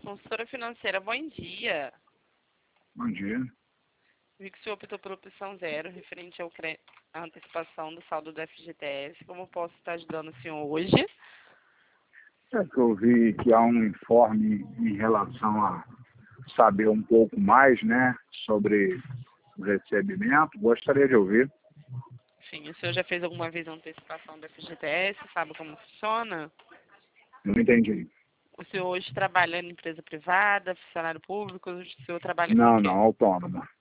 consultora financeira, bom dia. Bom dia. Vi que o senhor optou pela opção 0, referente à antecipação do saldo do FGTS. Como eu posso estar ajudando o senhor hoje? É que eu vi que há um informe em relação a saber um pouco mais, né, sobre o recebimento. Gostaria de ouvir. Sim, o senhor já fez alguma vez a antecipação do FGTS? Sabe como funciona? Não entendi. O senhor hoje trabalha em empresa privada, funcionário público? O senhor trabalha com o Não, quê? autônomo.